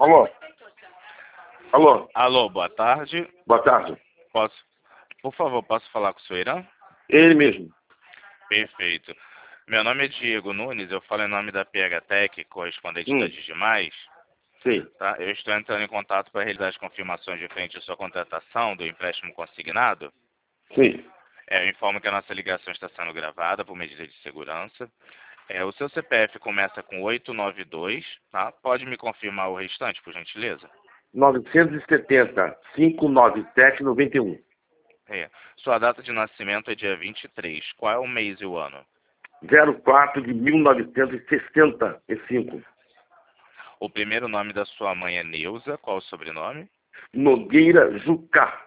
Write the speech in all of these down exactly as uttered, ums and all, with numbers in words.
Alô? Alô? Alô, boa tarde. Boa tarde. Posso, por favor, posso falar com o senhor Irã? Ele mesmo. Perfeito. Meu nome é Diego Nunes, eu falo em nome da P H Tech, correspondente da Hum, Digimais. sim. Tá? Eu estou entrando em contato para realizar as confirmações de frente à sua contratação do empréstimo consignado. Sim. É, eu informo que a nossa ligação está sendo gravada por medida de segurança. É, o seu C P F começa com oito nove dois, tá? Pode me confirmar o restante, por gentileza? novecentos e setenta, cinco nove sete, noventa e um. É. Sua data de nascimento é dia vinte e três. Qual é o mês e o ano? zero quatro de mil novecentos e sessenta e cinco. O primeiro nome da sua mãe é Neuza. Qual o sobrenome? Nogueira Jucá.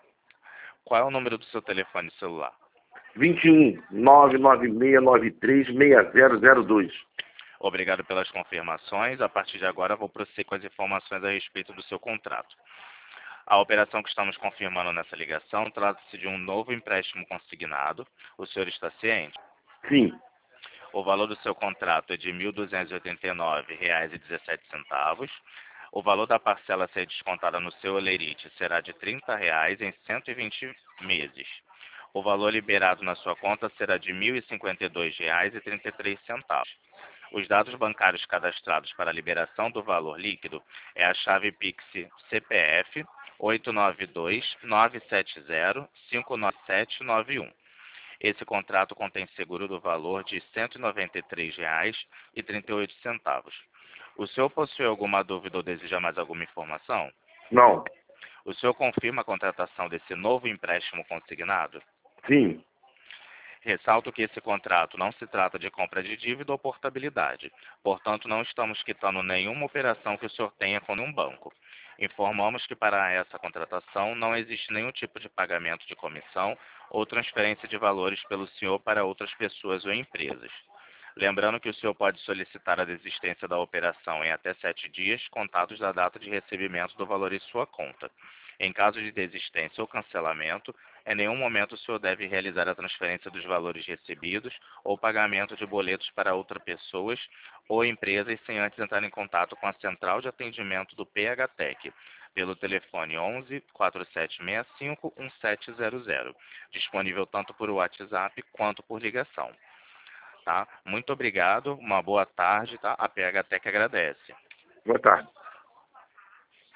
Qual é o número do seu telefone celular? vinte e um, nove nove seis nove três, seis zero zero dois. Obrigado pelas confirmações. A partir de agora, vou prosseguir com as informações a respeito do seu contrato. A operação que estamos confirmando nessa ligação trata-se de um novo empréstimo consignado. O senhor está ciente? Sim. O valor do seu contrato é de mil duzentos e oitenta e nove reais e dezessete centavos. O valor da parcela a ser descontada no seu holerite será de trinta reais em cento e vinte meses. O valor liberado na sua conta será de mil e cinquenta e dois reais e trinta e três centavos. Os dados bancários cadastrados para a liberação do valor líquido é a chave Pix C P F oito nove dois, nove sete zero, cinco nove sete nove um. Esse contrato contém seguro do valor de cento e noventa e três reais e trinta e oito centavos. O senhor possui alguma dúvida ou deseja mais alguma informação? Não. O senhor confirma a contratação desse novo empréstimo consignado? Sim. Ressalto que esse contrato não se trata de compra de dívida ou portabilidade. Portanto, não estamos quitando nenhuma operação que o senhor tenha com nenhum banco. Informamos que para essa contratação não existe nenhum tipo de pagamento de comissão ou transferência de valores pelo senhor para outras pessoas ou empresas. Lembrando que o senhor pode solicitar a desistência da operação em até sete dias, contados da data de recebimento do valor em sua conta. Em caso de desistência ou cancelamento, em nenhum momento o senhor deve realizar a transferência dos valores recebidos ou pagamento de boletos para outras pessoas ou empresas sem antes entrar em contato com a central de atendimento do P H Tech pelo telefone onze, quatro sete seis cinco, um sete zero zero, disponível tanto por WhatsApp quanto por ligação. Tá? Muito obrigado, uma boa tarde, tá? A P H Tech agradece. Boa tarde.